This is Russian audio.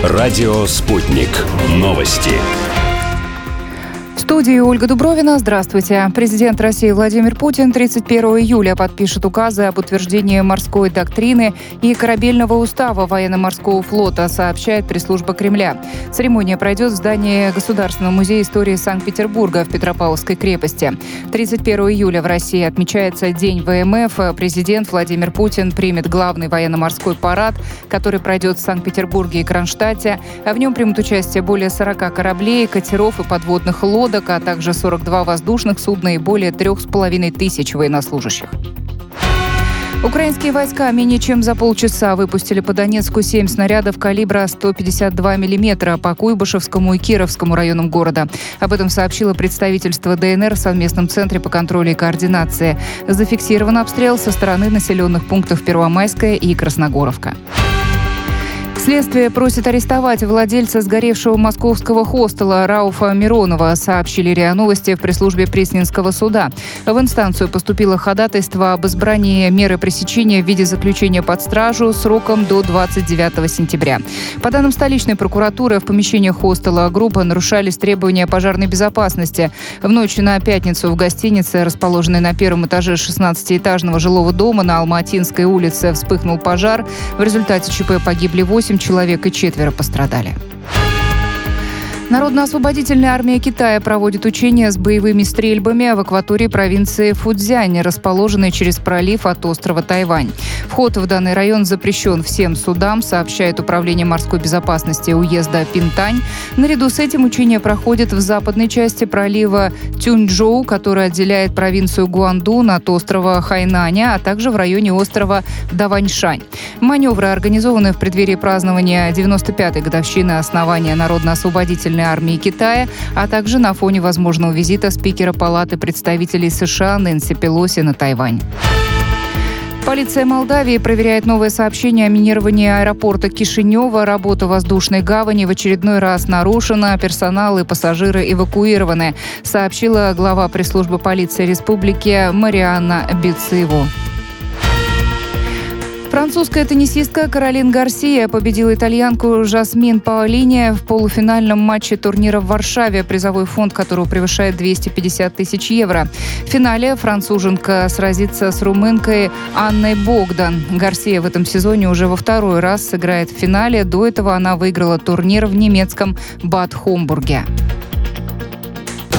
Радио «Спутник». Новости. В студии Ольга Дубровина. Здравствуйте. Президент России Владимир Путин 31 июля подпишет указы об утверждении морской доктрины и корабельного устава военно-морского флота, сообщает пресс-служба Кремля. Церемония пройдет в здании Государственного музея истории Санкт-Петербурга в Петропавловской крепости. 31 июля в России отмечается День ВМФ. Президент Владимир Путин примет главный военно-морской парад, который пройдет в Санкт-Петербурге и Кронштадте. В нем примут участие более 40 кораблей, катеров и подводных лодок, а также 42 воздушных судна и более 3500 военнослужащих. Украинские войска менее чем за полчаса выпустили по Донецку 7 снарядов калибра 152 мм по Куйбышевскому и Кировскому районам города. Об этом сообщило представительство ДНР в совместном центре по контролю и координации. Зафиксирован обстрел со стороны населенных пунктов Первомайская и Красногоровка. Следствие просит арестовать владельца сгоревшего московского хостела Рауфа Миронова, сообщили РИА Новости в пресс-службе Пресненского суда. В инстанцию поступило ходатайство об избрании меры пресечения в виде заключения под стражу сроком до 29 сентября. По данным столичной прокуратуры, в помещениях хостела группы нарушались требования пожарной безопасности. В ночь на пятницу в гостинице, расположенной на первом этаже 16-этажного жилого дома на Алматинской улице, вспыхнул пожар. В результате ЧП погибли 8 человек и 4 пострадали. Народно-освободительная армия Китая проводит учения с боевыми стрельбами в акватории провинции Фуцзянь, расположенной через пролив от острова Тайвань. Вход в данный район запрещен всем судам, сообщает Управление морской безопасности уезда Пинтань. Наряду с этим учения проходят в западной части пролива Тюньчжоу, который отделяет провинцию Гуандун от острова Хайнаня, а также в районе острова Даваньшань. Маневры организованы в преддверии празднования 95-й годовщины основания Народно-освободительной армии Китая, а также на фоне возможного визита спикера Палаты представителей США Нэнси Пелоси на Тайвань. Полиция Молдавии проверяет новое сообщение о минировании аэропорта Кишинева. Работа воздушной гавани в очередной раз нарушена. Персонал и пассажиры эвакуированы, сообщила глава пресс-службы полиции республики Марианна Бицево. Французская теннисистка Каролин Гарсия победила итальянку Жасмин Паолини в полуфинальном матче турнира в Варшаве, призовой фонд которого превышает 250 тысяч евро. В финале француженка сразится с румынкой Анной Богдан. Гарсия в этом сезоне уже во второй раз сыграет в финале. До этого она выиграла турнир в немецком Бад Хомбурге.